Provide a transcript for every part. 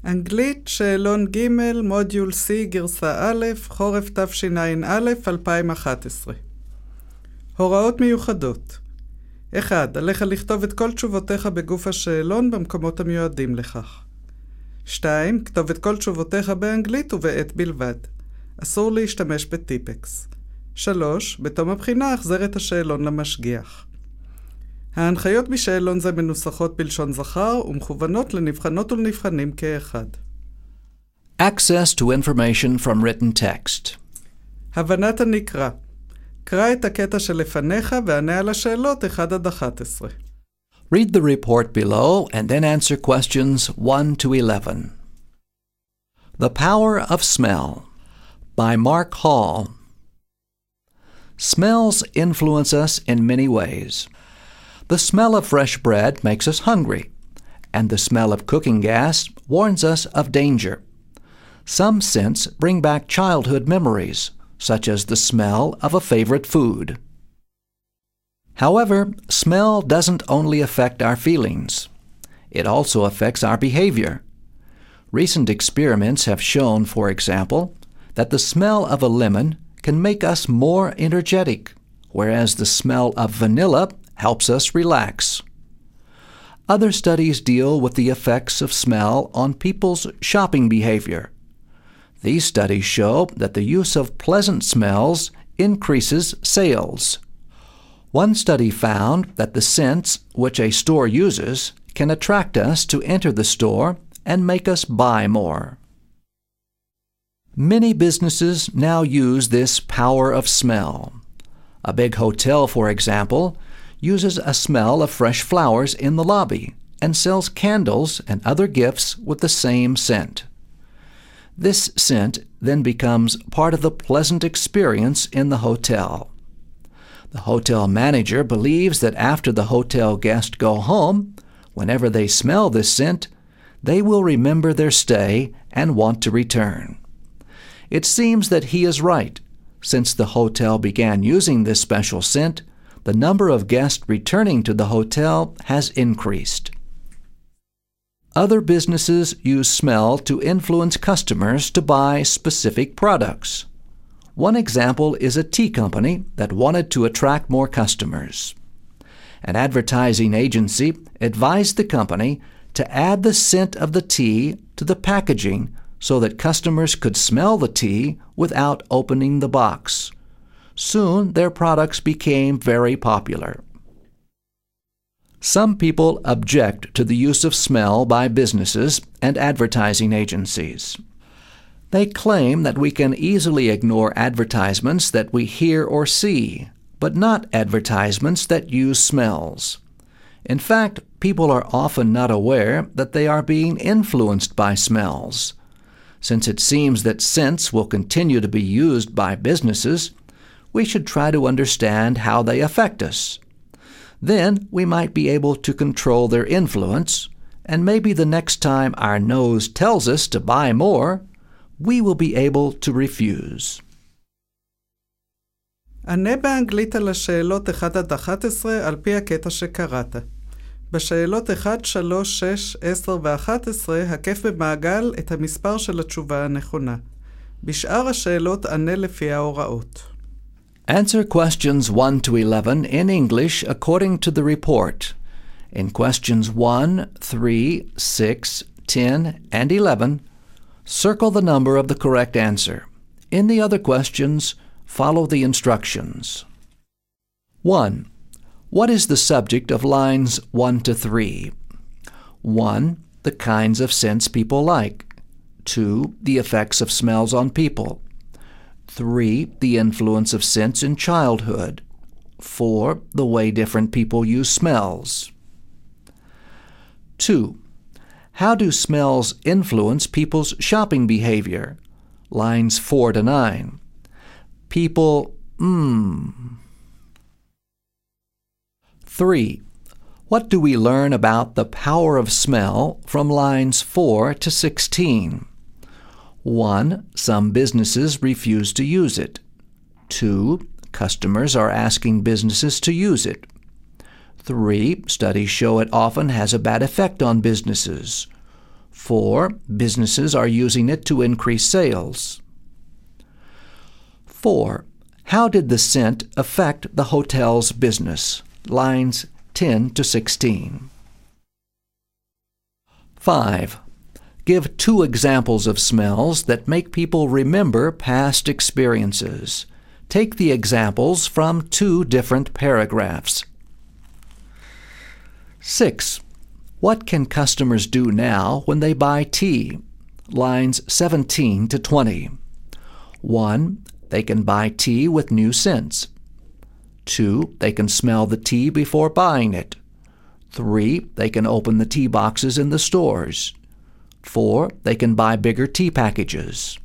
אנגלית, שאלון ג', מודיול C, גרסה א', חורף תשע"א, 2011. הוראות מיוחדות. 1. עליך לכתוב את כל תשובותיך בגוף השאלון במקומות המיועדים לכך. 2. כתוב את כל תשובותיך באנגלית ובעת בלבד. אסור להשתמש בטיפקס. 3. בתום הבחינה החזר את השאלון למשגיח. ההנחיות בשאלון זה מנוסחות בלשון זכר ומכוונות לנבחנות ולנבחנים כאחד. Access to information from written text. הבנת הנקרא. קרא את הקטע שלפניך וענה על השאלות 1 עד 11. Read the report below and then answer questions 1 to 11. The Power of Smell by Mark Hall. Smells influence us in many ways. The smell of fresh bread makes us hungry, and the smell of cooking gas warns us of danger. Some scents bring back childhood memories, such as the smell of a favorite food. However, smell doesn't only affect our feelings. It also affects our behavior. Recent experiments have shown, for example, that the smell of a lemon can make us more energetic, whereas the smell of vanilla helps us relax. Other studies deal with the effects of smell on people's shopping behavior. These studies show that the use of pleasant smells increases sales. One study found that the scents which a store uses can attract us to enter the store and make us buy more. Many businesses now use this power of smell. A big hotel, for example, uses a smell of fresh flowers in the lobby and sells candles and other gifts with the same scent. This scent then becomes part of the pleasant experience in the hotel. The hotel manager believes that after the hotel guests go home, whenever they smell this scent, they will remember their stay and want to return. It seems that he is right. Since the hotel began using this special scent, the number of guests returning to the hotel has increased. Other businesses use smell to influence customers to buy specific products. One example is a tea company that wanted to attract more customers. An advertising agency advised the company to add the scent of the tea to the packaging so that customers could smell the tea without opening the box. Soon, their products became very popular. Some people object to the use of smell by businesses and advertising agencies. They claim that we can easily ignore advertisements that we hear or see, but not advertisements that use smells. In fact, people are often not aware that they are being influenced by smells. Since it seems that scents will continue to be used by businesses, we should try to understand how they affect us. Then we might be able to control their influence, and maybe the next time our nose tells us to buy more, we will be able to refuse. ענה באנגלית על השאלות 1 עד 11 על פי הקטע שקראת. בשאלות 1, 3, 6, 10 ו-11 הקף במעגל את המספר של התשובה הנכונה. בשאר השאלות ענה לפי ההוראות. Answer questions 1 to 11 in English according to the report. In questions 1, 3, 6, 10, and 11, circle the number of the correct answer. In the other questions, follow the instructions. 1. What is the subject of lines 1 to 3? 1. The kinds of scents people like. 2. The effects of smells on people. 3. The influence of scents in childhood. 4. The way different people use smells. 2. How do smells influence people's shopping behavior? Lines 4 to 9. People, 3. What do we learn about the power of smell from lines 4 to 16? 1. Some businesses refuse to use it. 2. Customers are asking businesses to use it. 3. Studies show it often has a bad effect on businesses. 4. Businesses are using it to increase sales. 4. How did the scent affect the hotel's business? Lines 10 to 16. 5. Give 2 examples of smells that make people remember past experiences. Take the examples from 2 different paragraphs. 6. What can customers do now when they buy tea? Lines 17 to 20. 1. They can buy tea with new scents. 2. They can smell the tea before buying it. 3. They can open the tea boxes in the stores. 4. They can buy bigger tea packages.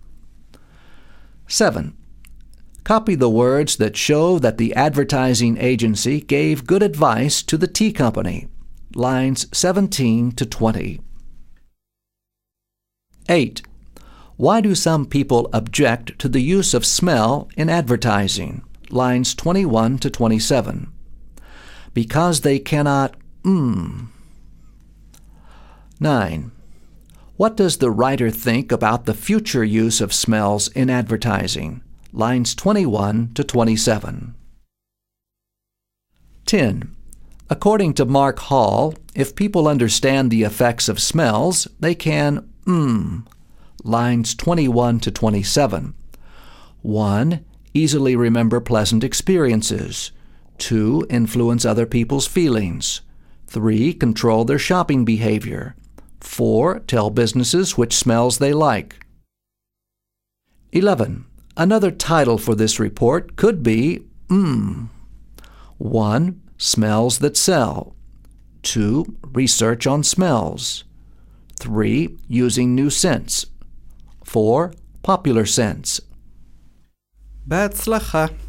7. Copy the words that show that the advertising agency gave good advice to the tea company. Lines 17 to 20. 8. Why do some people object to the use of smell in advertising? Lines 21 to 27. Because they cannot 9. What does the writer think about the future use of smells in advertising? Lines 21 to 27. 10. According to Mark Hall, if people understand the effects of smells, they can Lines 21 to 27. 1. Easily remember pleasant experiences. 2. Influence other people's feelings. 3. Control their shopping behavior. 4. Tell businesses which smells they like. 11. Another title for this report could be 1. Smells that sell. 2. Research on smells. 3. Using new scents. 4. Popular scents. בהצלחה.